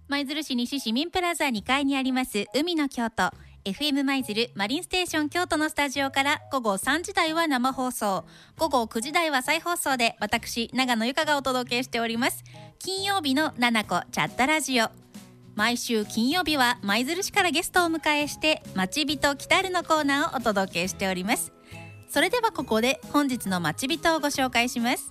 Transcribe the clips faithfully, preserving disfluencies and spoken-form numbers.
舞鶴市西市民プラザにかいにあります海の京都 エフエム 舞鶴マリンステーション京都のスタジオから午後さんじ台は生放送、午後くじ台は再放送で私長野由香がお届けしております。金曜日のななこチャットラジオ、毎週金曜日は舞鶴市からゲストをお迎えしてまちびと来たるのコーナーをお届けしております。それではここで本日のまちびとをご紹介します。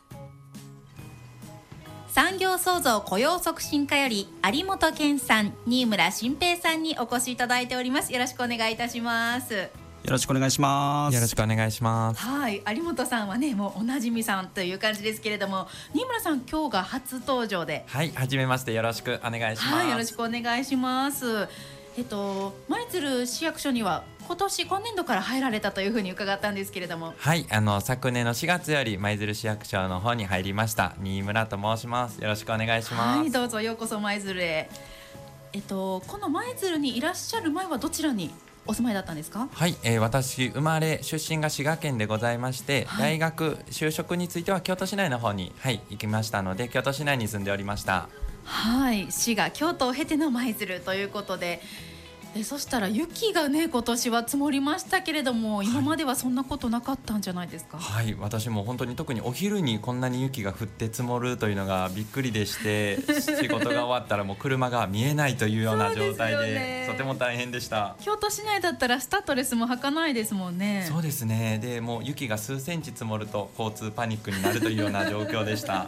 産業創造雇用促進課より有本健さん、新村新平さんにお越しいただいております。よろしくお願いいたします。 よろしくお願いします。 よろしくお願いします。 はい、有本さんはねもうおなじみさんという感じですけれども、新村さん今日が初登場で、 はい、はじめまして、よろしくお願いします。 はい、よろしくお願いします。えっと舞鶴市役所には今年今年度から入られたというふうに伺ったんですけれども、 はい、あの昨年のしがつより舞鶴市役所の方に入りました新村と申します。よろしくお願いします。 はい、どうぞようこそ舞鶴へ。えっとこの舞鶴にいらっしゃる前はどちらにお住まいだったんですか？ はい、えー、私生まれ出身が滋賀県でございまして、 はい、 大学就職については京都市内の方に、はい、行きましたので京都市内に住んでおりました。 はい、滋賀京都を経ての舞鶴ということで、えそしたら雪がね今年は積もりましたけれども、今まではそんなことなかったんじゃないですか？ はい、私も本当に特にお昼にこんなに雪が降って積もるというのがびっくりでして仕事が終わったらもう車が見えないというような状態 で, でとても大変でした。 京都市内だったらスタッドレスも履かないですもんね。 そうですね。でもう雪が数センチ積もると交通パニックになるというような状況でした。はい、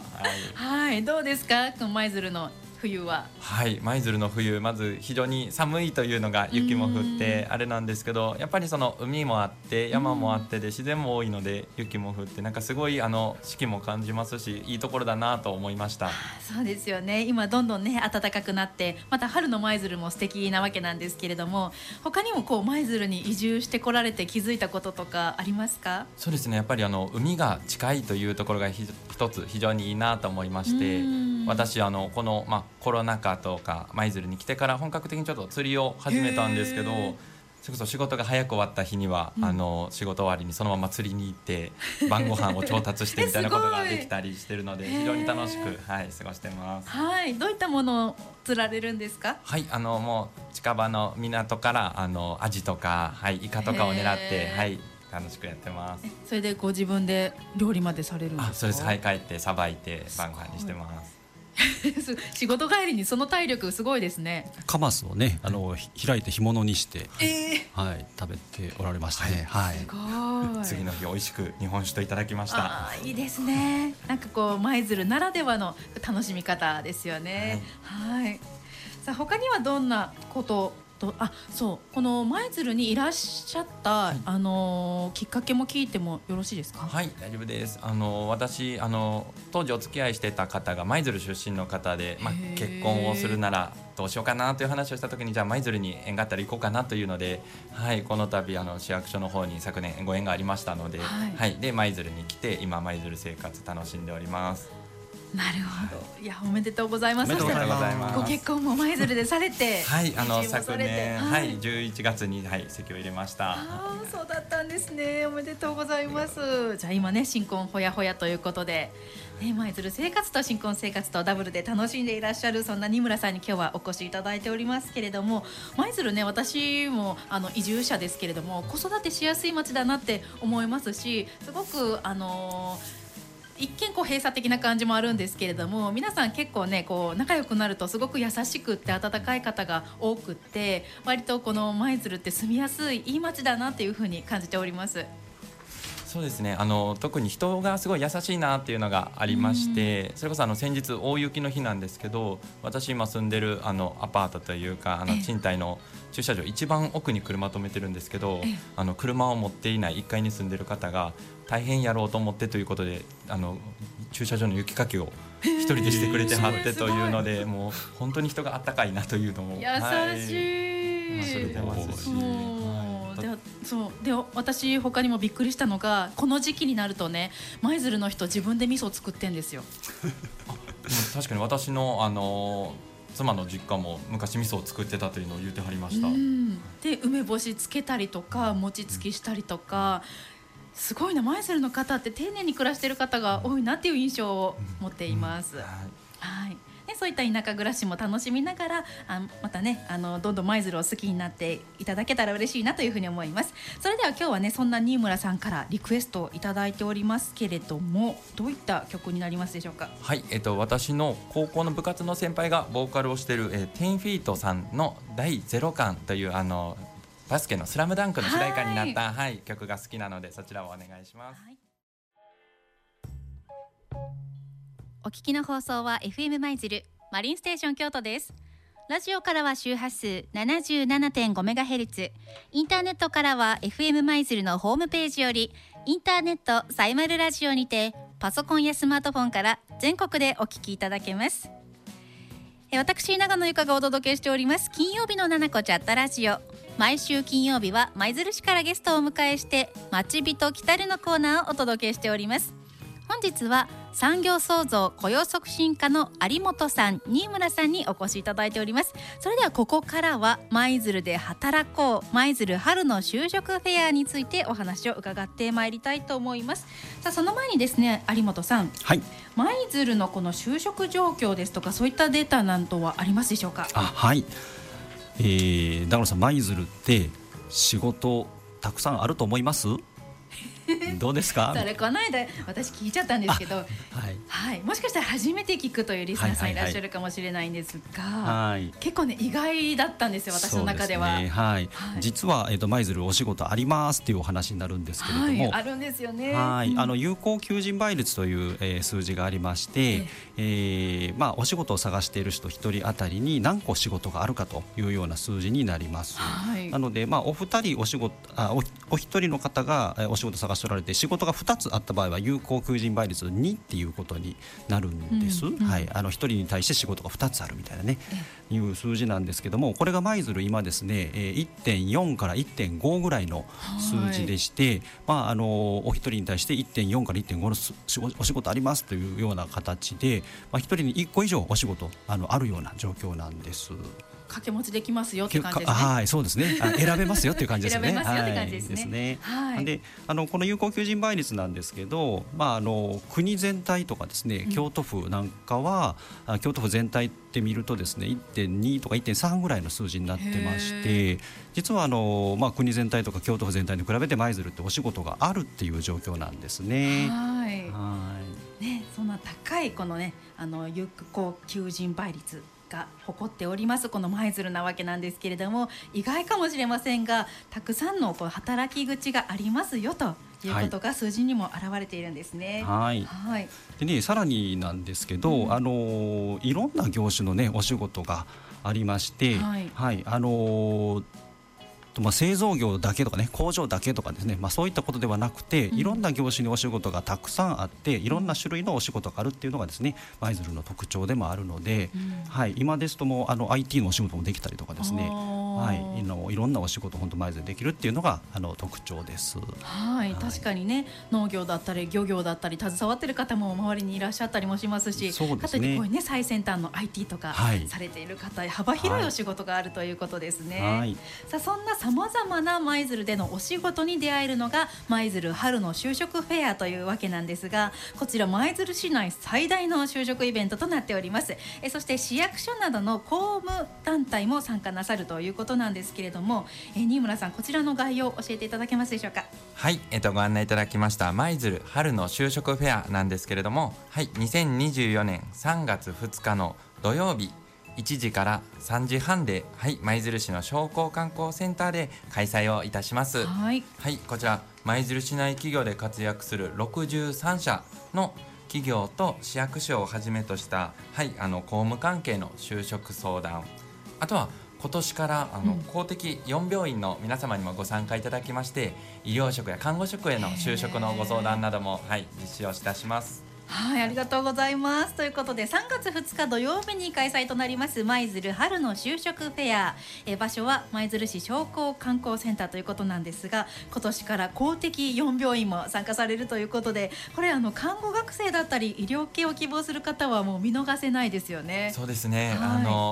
はい、どうですか舞鶴の冬は？ はい、舞鶴の冬、まず非常に寒いというのが雪も降ってあれなんですけど、やっぱりその海もあって山もあってで自然も多いので雪も降ってなんかすごいあの四季も感じますし、いいところだなと思いました。 そうですよね。今どんどんね暖かくなってまた春の舞鶴も素敵なわけなんですけれども、他にもこう舞鶴に移住してこられて気づいたこととかありますか？ そうですね、やっぱりあの海が近いというところがひ一つ非常にいいなと思いまして、私あのこの、まあ、コロナ禍とか舞鶴に来てから本格的にちょっと釣りを始めたんですけど、それこそ仕事が早く終わった日には、うん、あの仕事終わりにそのまま釣りに行って晩ご飯を調達してみたいなことができたりしてるので非常に楽しく、はい、過ごしてます。 はい、どういったものを釣られるんですか？ はい、あのもう近場の港からあのアジとか、はい、イカとかを狙って、はい、楽しくやってます。 それでご自分で料理までされるんですか？ あ、そうです。はい、帰ってさばいて晩ご飯にしてます。 仕事帰りにその体力すごいですね。 カマスをねあの開いて干物にして、 えーはい、食べておられましたね。はい、 すごい。 次の日美味しく日本酒といただきました。 あ、いいですね。なんかこう舞鶴ならではの楽しみ方ですよね。はい、はい、さあ他にはどんなことと、あ、そうこの舞鶴にいらっしゃった、はい、あのー、きっかけも聞いてもよろしいですか？ はい、大丈夫です。あの私あの当時お付き合いしてた方が舞鶴出身の方で、まあ、結婚をするならどうしようかなという話をした時に、じゃあ舞鶴に縁があったら行こうかなというので、はい、この度あの市役所の方に昨年ご縁がありましたので、はいはい、で舞鶴に来て今舞鶴生活楽しんでおります。 なるほど。いや、おめでとうございます。 おめでとうございます。 ご結婚も舞鶴でされてはい、あの昨年、はい、じゅういちがつに、はい、籍を入れました。 あ、そうだったんですね。おめでとうございます。じゃあ今ね新婚ほやほやということで、ね、舞鶴生活と新婚生活とダブルで楽しんでいらっしゃるそんな新村さんに今日はお越しいただいておりますけれども、舞鶴ね、私もあの移住者ですけれども子育てしやすい街だなって思いますし、すごくあのー一見こう閉鎖的な感じもあるんですけれども、皆さん結構ねこう仲良くなるとすごく優しくって温かい方が多くって、割とこの舞鶴って住みやすいいい街だなっていうふうに感じております。 そうですね、あの特に人がすごい優しいなっていうのがありまして、それこそあの先日大雪の日なんですけど、私今住んでるあのアパートというかあの賃貸の駐車場一番奥に車止めてるんですけど、あの車を持っていないいっかいに住んでる方が大変やろうと思ってということであの駐車場の雪かきを一人でしてくれてはってというので、もう本当に人があったかいなというのも優しい、はい、 忘れてますし、 でそうで私他にもびっくりしたのが、この時期になるとね舞鶴の人自分で味噌作ってんですよ。 あ、でも確かに私のあの妻の実家も昔味噌を作ってたというのを言ってはりました。うん、 で梅干しつけたりとか餅つきしたりとか、すごいな、舞鶴の方って丁寧に暮らしてる方が多いなっていう印象を持っています。うんうん、はい、 ね、そういった田舎暮らしも楽しみながらあまたねあのどんどん舞鶴を好きになっていただけたら嬉しいなというふうに思います。それでは今日はねそんな新村さんからリクエストをいただいておりますけれども、どういった曲になりますでしょうか。 はい、えっと、私の高校の部活の先輩がボーカルをしている、えー、テンフィートさんのだいゼロかんというあのバスケのスラムダンクの主題歌になった、はいはい、曲が好きなのでそちらをお願いします。はい、 お聞きの放送は エフエム 舞鶴マリンステーション京都です。ラジオからは周波数 ななじゅうななてんごメガヘルツ、 インターネットからは エフエム 舞鶴のホームページよりインターネットサイマルラジオにてパソコンやスマートフォンから全国でお聞きいただけます。私長野由香がお届けしております金曜日のななこチャットラジオ。毎週金曜日は舞鶴市からゲストをお迎えして町人来たるのコーナーをお届けしております。本日は産業創造雇用促進課の有本さん、新村さんにお越しいただいております。それではここからは舞鶴で働こう舞鶴春の就職フェアについてお話を伺ってまいりたいと思います。さあその前にですね有本さん、 はい、 舞鶴のこの就職状況ですとかそういったデータなどはありますでしょうか。 あ、はい、えー、長野さん、舞鶴って仕事たくさんあると思います？どうですか？ それこの間私聞いちゃったんですけど、はいはい、もしかしたら初めて聞くというリスナーさんいらっしゃるかもしれないんですが、はいはいはい、結構ね意外だったんですよ私の中では。 そうですね、はいはい、実は、えーと、舞鶴お仕事ありますっていうお話になるんですけれども、 はい、あるんですよね。 はい、 うん、 あの有効求人倍率という、えー、数字がありまして、えーえーまあ、お仕事を探している人ひとり当たりに何個仕事があるかというような数字になります。はい、なので、まあ、お二人お仕事あ お, お一人の方がお仕事探しておられて仕事がふたつあった場合は有効求人倍率にっていうことになるんです。うんうん、はい、あのひとりに対して仕事がふたつあるみたいなね、えいう数字なんですけども、これが舞鶴今ですね いってんよん から いってんご ぐらいの数字でして、まあ、あのお一人に対して いってんよん から いってんご のお仕事ありますというような形で、まあ、ひとりにいっこ以上お仕事 あ, のあるような状況なんです。 掛け持ちできますよって感じですね。 はい、そうですね。選べますよっていう感じですね。 選べますよって感じですね。はい、ですね。 はい、で、あのこの有効求人倍率なんですけど、まああの国全体とかですね、うん、京都府なんかは京都府全体って見るとですね いってんに とか いってんさん ぐらいの数字になってまして、実はあの、まあ、国全体とか京都府全体に比べて舞鶴ってお仕事があるっていう状況なんですね。 はい。はい。ね、そんな高いこのねあの有効求人倍率が誇っておりますこの舞鶴なわけなんですけれども、意外かもしれませんがたくさんのこう働き口がありますよということが数字にも表れているんですね。はい、はい、 でね、さらになんですけど、うん、あのいろんな業種の、ね、お仕事がありまして、はいはい、あのまあ、製造業だけとかね工場だけとかですね、まあ、そういったことではなくて、いろんな業種にお仕事がたくさんあっていろんな種類のお仕事があるっていうのがですね舞鶴の特徴でもあるので、うん、はい、今ですともうあの アイティー のお仕事もできたりとかですね、はい、いのいろんなお仕事本当舞鶴でできるっていうのがあの特徴です。 はい、はい、確かにね農業だったり漁業だったり携わってる方も周りにいらっしゃったりもしますし、 そうですね、 かといってこういうね最先端の アイティー とかされている方、はい、幅広いお仕事があるということですね。はい、さあそんなさまざまな舞鶴でのお仕事に出会えるのが舞鶴春の就職フェアというわけなんですが、こちら舞鶴市内最大の就職イベントとなっております。えそして市役所などの公務団体も参加なさるということなんですけれども、え新村さんこちらの概要を教えていただけますでしょうか。 はい、えっと、ご案内いただきました舞鶴春の就職フェアなんですけれども、はい、にせんにじゅうよねんさんがつふつかの土曜日いちじからさんじはんで、はい、舞鶴市の商工観光センターで開催をいたします。はい、はい、こちら舞鶴市内企業で活躍するろくじゅうさんしゃの企業と市役所をはじめとした、はい、あの公務関係の就職相談、あとは今年からあの、うん、公的よん病院の皆様にもご参加いただきまして、医療職や看護職への就職のご相談なども、はい、実施をいたします。 はい、ありがとうございます。ということでさんがつふつか土曜日に開催となります舞鶴春の就職フェア、え場所は舞鶴市商工観光センターということなんですが、今年から公的よん病院も参加されるということで、これあの看護学生だったり医療系を希望する方はもう見逃せないですよね。 そうですね、はい、あの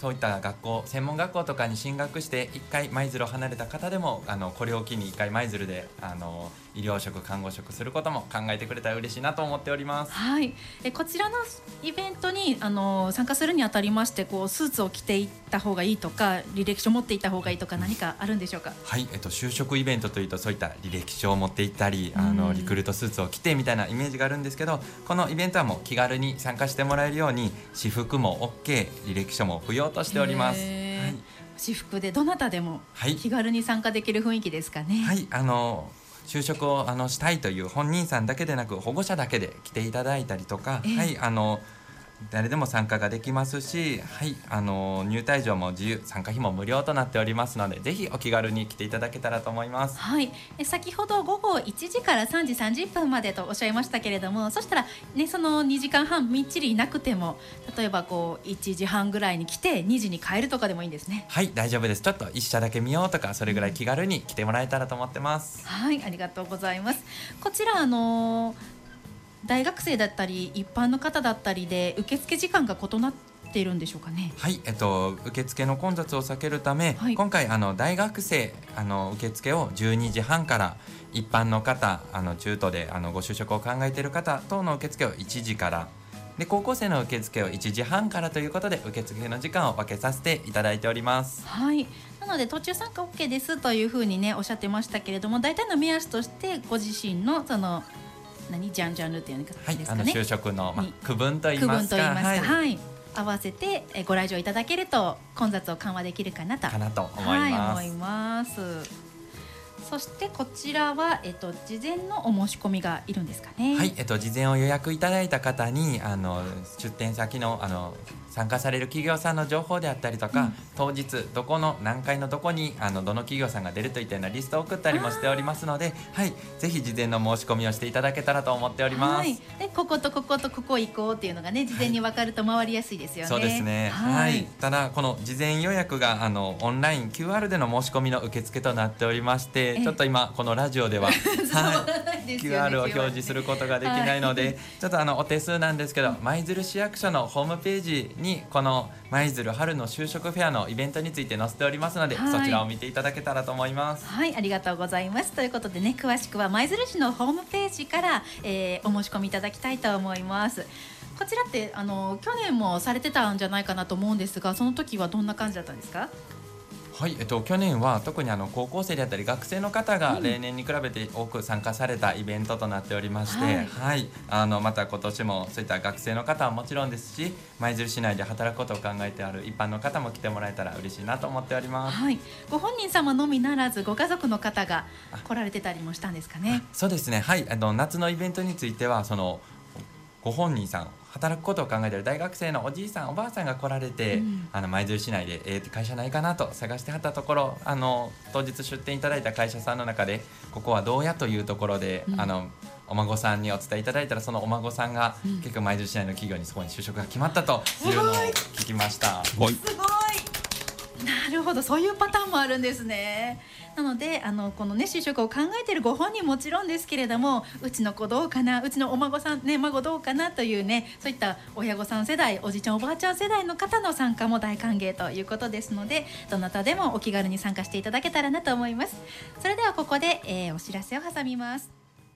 そういった学校専門学校とかに進学していっかい舞鶴を離れた方でもあのこれを機にいっかい舞鶴であの医療職看護職することも考えてくれたら嬉しいなと思っております。 はい、えこちらのイベントにあの参加するにあたりましてこうスーツを着ていった方がいいとか履歴書持っていった方がいいとか何かあるんでしょうか。 はい、えっと、就職イベントというとそういった履歴書を持っていったり、うん、あのリクルートスーツを着てみたいなイメージがあるんですけど、このイベントはもう気軽に参加してもらえるように私服も OK 履歴書も不要としております。はい、 私服でどなたでも気軽に参加できる雰囲気ですかね。 はい、あの就職をあのしたいという本人さんだけでなく保護者だけで来ていただいたりとか、はい、あの誰でも参加ができますし、はい、あの入退場も自由、参加費も無料となっておりますので、ぜひお気軽に来ていただけたらと思います。 はい、え先ほど午後いちじからさんじさんじゅっぷんまでとおっしゃいましたけれども、そしたら、ね、そのにじかんはんみっちりいなくても、例えばこういちじはんぐらいに来てにじに帰るとかでもいいんですね。 はい、大丈夫です。ちょっと一社だけ見ようとか、それぐらい気軽に来てもらえたらと思ってます。 はい、ありがとうございます。こちらあのー大学生だったり一般の方だったりで受付時間が異なっているんでしょうかね。 はい、えっと、受付の混雑を避けるため、はい、今回あの大学生あの受付をじゅうにじはんから、一般の方あの中途であのご就職を考えている方等の受付をいちじからで、高校生の受付をいちじはんからということで、受付の時間を分けさせていただいております。 はい、なので途中参加 OK ですというふうにねおっしゃってましたけれども、大体の目安としてご自身のその何ジャンジャンルっていうんですかね、 はい、あの就職の、ま、区分といいますか、 はいはい、合わせてご来場いただけると混雑を緩和できるかなとかなと思います。 はい、思います。そしてこちらは、えっと、事前のお申し込みがいるんですかね。 はい、えっと、事前を予約いただいた方にあの出店先のあの参加される企業さんの情報であったりとか、うん、当日どこの何階のどこにあのどの企業さんが出るといったようなリストを送ったりもしておりますので、はい、ぜひ事前の申し込みをしていただけたらと思っております。はい、 でこことこことここ行こうっていうのがね事前に分かると回りやすいですよね。 そうですね。はい、はい、ただこの事前予約があのオンライン キューアール での申し込みの受付となっておりまして、ちょっと今このラジオでは、はい、キューアール を表示することができないので、はい、ちょっとあのお手数なんですけど、舞鶴市役所のホームページにこの舞鶴春の就職フェアのイベントについて載せておりますので、はい、そちらを見ていただけたらと思います。 はい、ありがとうございます。ということでね、詳しくは舞鶴市のホームページから、えー、お申し込みいただきたいと思います。こちらってあの去年もされてたんじゃないかなと思うんですが、その時はどんな感じだったんですか？ はい、えっと、去年は特にあの高校生であったり学生の方が例年に比べて多く参加されたイベントとなっておりまして、はいはい、あのまた今年もそういった学生の方はもちろんですし、舞鶴市内で働くことを考えてある一般の方も来てもらえたら嬉しいなと思っております。 はい、ご本人様のみならずご家族の方が来られてたりもしたんですかね？ そうですね、はい、あの夏のイベントについてはそのご本人さん働くことを考えている大学生のおじいさんおばあさんが来られて、うん、あの舞鶴市内で、えー、会社ないかなと探してはったところ、あの当日出店いただいた会社さんの中でここはどうやというところで、うん、あのお孫さんにお伝えいただいたら、そのお孫さんが、うん、結構舞鶴市内の企業にそこに就職が決まったというのを聞きました。 すごい、すごい、なるほど、そういうパターンもあるんですね。なのであのこのね就職を考えているご本人もちろんですけれども、うちの子どうかな、うちのお孫さんね孫どうかなというね、そういった親御さん世代、おじいちゃんおばあちゃん世代の方の参加も大歓迎ということですので、どなたでもお気軽に参加していただけたらなと思います。それではここで、えー、お知らせを挟みます。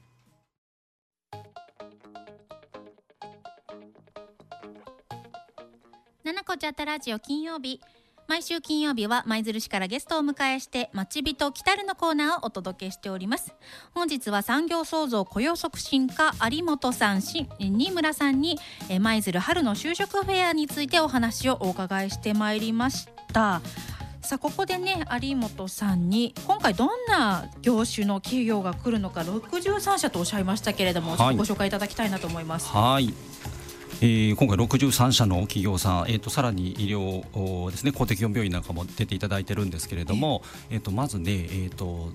ななこチャットラジオ金曜日、毎週金曜日は舞鶴市からゲストをお迎えして町人来たるのコーナーをお届けしております。本日は産業創造雇用促進課有本さん、新村さんに舞鶴春の就職フェアについてお話をお伺いしてまいりました。さあここでね有本さんに今回どんな業種の企業が来るのかろくじゅうさんしゃとおっしゃいましたけれども、はい、ご紹介いただきたいなと思います。 はい、えー、今回ろくじゅうさんしゃの企業さん、えー、とさらに医療ですね、公的病院なんかも出ていただいてるんですけれども、えー、とまずね、えー、と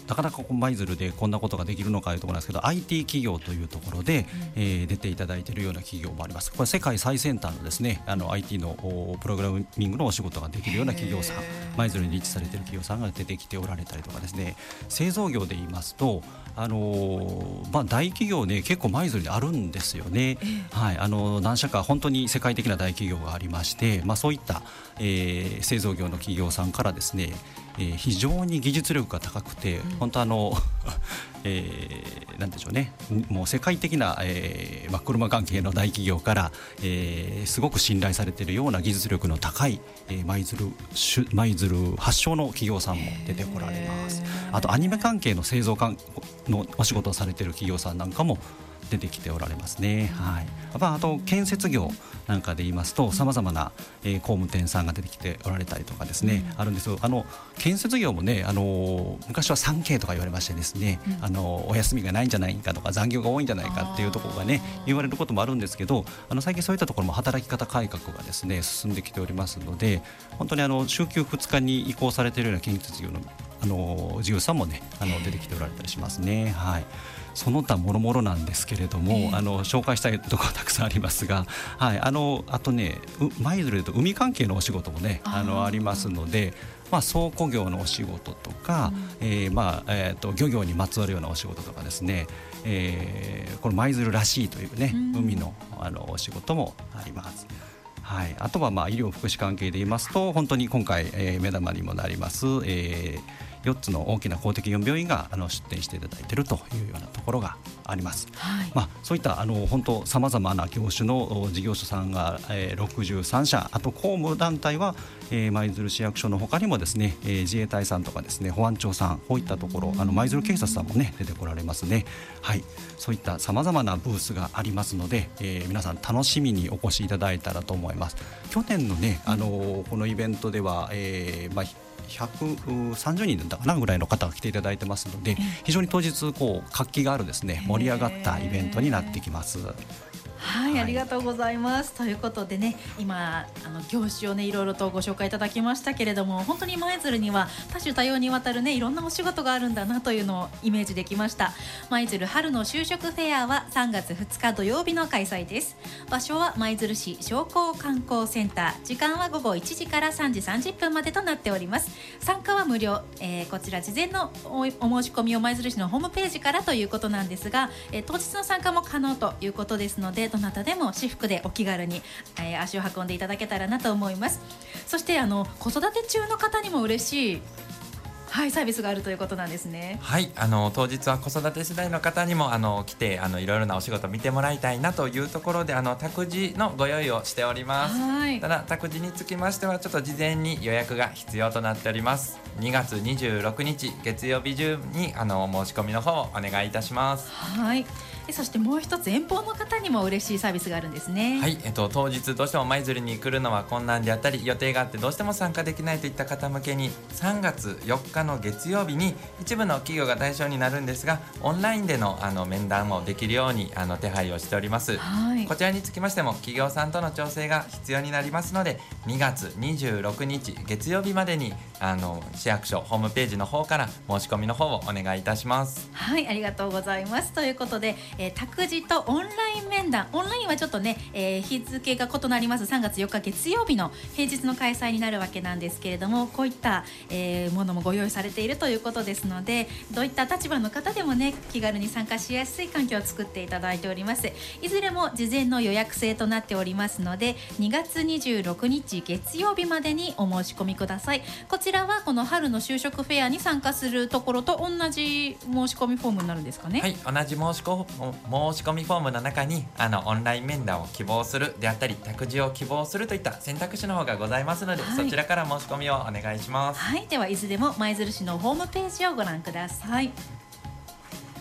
なかなか舞鶴でこんなことができるのかというところなんですけど アイティー 企業というところで、うんえー、出ていただいているような企業もあります。これ世界最先端のですねあの アイティー のプログラミングのお仕事ができるような企業さん舞鶴に立地されている企業さんが出てきておられたりとかですね製造業で言いますとあのーまあ、大企業ね結構舞鶴にあるんですよね、はいあのー、何社か本当に世界的な大企業がありまして、まあ、そういった、えー、製造業の企業さんからですねえー、非常に技術力が高くて、うん、本当あの、えー、なんでしょうねもう世界的な、えーまあ、車関係の大企業から、えー、すごく信頼されているような技術力の高い舞鶴舞鶴発祥の企業さんも出てこられます。あとアニメ関係の製造のお仕事をされている企業さんなんかも出てきておられますね、はい、あと建設業なんかで言いますとさまざまな、えー、工務店さんが出てきておられたりとかですね、うん、あるんですよ。あの建設業もね、あのー、昔は スリーケー とか言われましてですね、うんあのー、お休みがないんじゃないかとか残業が多いんじゃないかっていうところがね言われることもあるんですけどあの最近そういったところも働き方改革がですね進んできておりますので本当にあの週休ふつかに移行されているような建設業の、あのー、事業さんもねあの出てきておられたりしますね、はいその他もろもろなんですけれども、えー、あの紹介したいところたくさんありますが、はい、あのあとね舞鶴でと海関係のお仕事もね あ, あのありますので、まあ、倉庫業のお仕事とか、うんえーまあえー、と漁業にまつわるようなお仕事とかですね、えー、この舞鶴らしいというね、うん、海 の, あのお仕事もあります。はい、あとはまあ医療福祉関係で言いますと本当に今回、えー、目玉にもなります、えーよっつの大きな公的病院があの出展していただいているというようなところがあります、はいまあ、そういったあの本当さまざまな業種の事業者さんが、えー、ろくじゅうさんしゃあと公務団体はえー、舞鶴市役所の他にもですね、えー、自衛隊さんとかですね保安庁さんこういったところあの舞鶴警察さんもね出てこられますね、はい、そういったさまざまなブースがありますので、えー、皆さん楽しみにお越しいただいたらと思います。去年のね、あのー、このイベントでは、えーまあひゃくさんじゅうにんだったかなぐらいの方が来ていただいてますので非常に当日こう活気があるですね盛り上がったイベントになってきます。 はい、はい、ありがとうございます。ということでね今あの業種をねいろいろとご紹介いただきましたけれども本当に舞鶴には多種多様にわたるねいろんなお仕事があるんだなというのをイメージできました。舞鶴春の就職フェアはさんがつふつか土曜日の開催です。場所は舞鶴市商工観光センター時間はごごいちじからさんじさんじゅっぷんまでとなっております。参加は無料、えー、こちら事前の お, お申し込みを舞鶴市のホームページからということなんですが、えー、当日の参加も可能ということですのでどなたでも私服でお気軽に、えー、足を運んでいただけたらなと思います。そしてあの子育て中の方にも嬉しい、はい、サービスがあるということなんですね。 はい、あの当日は子育て世代の方にもあの来てあのいろいろなお仕事を見てもらいたいなというところであの託児のご用意をしております。はい、ただ託児につきましてはちょっと事前に予約が必要となっております。にがつにじゅうろくにち月曜日中にあの申し込みの方をお願いいたします。 はい、そしてもう一つ遠方の方にも嬉しいサービスがあるんですね。 はい、えっと、当日どうしても舞鶴に来るのは困難であったり予定があってどうしても参加できないといった方向けにさんがつよっかの月曜日に一部の企業が対象になるんですがオンラインで の, あの面談もできるようにあの手配をしております。はい、こちらにつきましても企業さんとの調整が必要になりますのでにがつにじゅうろくにち月曜日までにあの市役所ホームページの方から申し込みの方をお願いいたします。 はい、ありがとうございます。ということで、えー、託児とオンライン面談オンラインはちょっとね、えー、日付が異なりますさんがつよっか月曜日の平日の開催になるわけなんですけれどもこういった、えー、ものもご用意されているということですのでどういった立場の方でもね気軽に参加しやすい環境を作っていただいております。いずれも事前の予約制となっておりますのでにがつにじゅうろくにち月曜日までにお申し込みください。こちらはこの春の就職フェアに参加するところと同じ申し込みフォームになるんですかね。 はい、同じ申しこ申し込みフォームの中にあのオンライン面談を希望するであったり託児を希望するといった選択肢の方がございますので、はい、そちらから申し込みをお願いします。 はい、ではいずれも舞鶴市のホームページをご覧ください。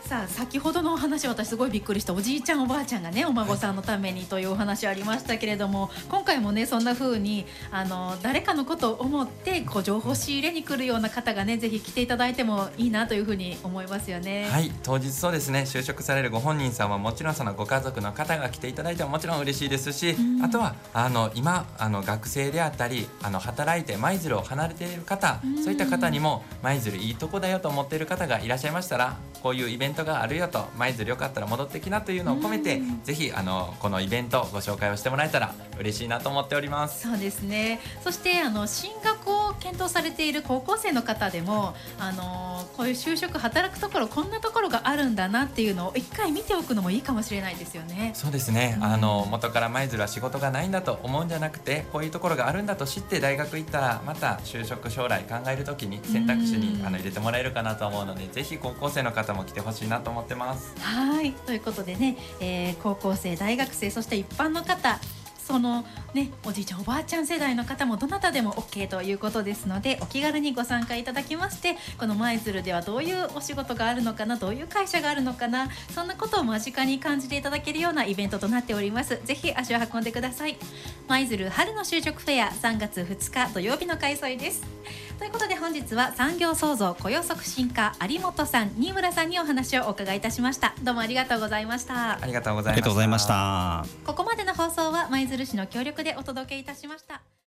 さあ先ほどのお話、私すごいびっくりした。おじいちゃんおばあちゃんがねお孫さんのためにというお話ありましたけれども、今回もねそんな風にあの誰かのことを思ってこう情報仕入れに来るような方がねぜひ来ていただいてもいいなというふうに思いますよね。 はい、当日そうですね、就職されるご本人さんはもちろんそのご家族の方が来ていただいてももちろん嬉しいですし、あとはあの今あの学生であったりあの働いて舞鶴を離れている方、そういった方にも舞鶴いいとこだよと思っている方がいらっしゃいましたら、こういうイベントがあるよと、舞鶴よかったら戻ってきなというのを込めて、ぜひあのこのイベントご紹介をしてもらえたら嬉しいなと思っております。 そうですね。そしてあの進学を検討されている高校生の方でも、あのこういう就職働くところこんなところがあるんだなっていうのを一回見ておくのもいいかもしれないですよね。 そうですね、うん、あの元から舞鶴は仕事がないんだと思うんじゃなくて、こういうところがあるんだと知って大学行ったらまた就職将来考えるときに選択肢にあの入れてもらえるかなと思うので、ぜひ高校生の方も来てほしいなと思ってます。 はいということでね、えー、高校生大学生そして一般の方、そのねおじいちゃんおばあちゃん世代の方もどなたでも OK ということですので、お気軽にご参加いただきまして、この舞鶴ではどういうお仕事があるのかな、どういう会社があるのかな、そんなことを間近に感じていただけるようなイベントとなっております。ぜひ足を運んでください。舞鶴春の就職フェアさんがつふつか土曜日の開催です。ということで本日は産業創造雇用促進課有本さん、新村さんにお話をお伺いいたしました。どうもありがとうございました。 ありがとうございました。 ありがとうございました。 ここまでの放送は舞鶴市の協力でお届けいたしました。